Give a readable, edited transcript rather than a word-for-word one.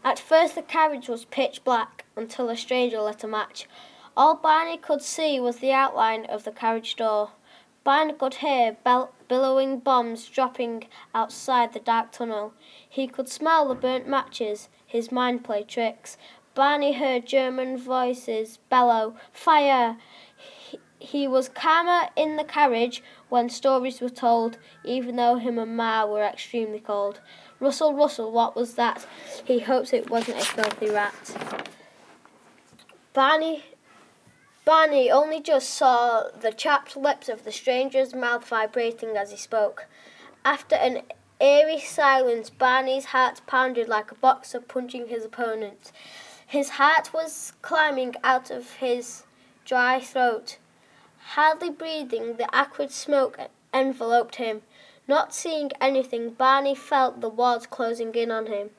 At first the carriage was pitch black until a stranger lit a match. All Barney could see was the outline of the carriage door. Barney could hear billowing bombs dropping outside the dark tunnel. He could smell the burnt matches. His mind played tricks. Barney heard German voices bellow, "Fire!" He was calmer in the carriage when stories were told, even though him and Ma were extremely cold. "Rustle, rustle, what was that?" He hoped it wasn't a filthy rat. Barney only just saw the chapped lips of the stranger's mouth vibrating as he spoke. After an eerie silence, Barney's heart pounded like a boxer punching his opponent. His heart was climbing out of his dry throat. Hardly breathing, the acrid smoke enveloped him. Not seeing anything, Barney felt the walls closing in on him.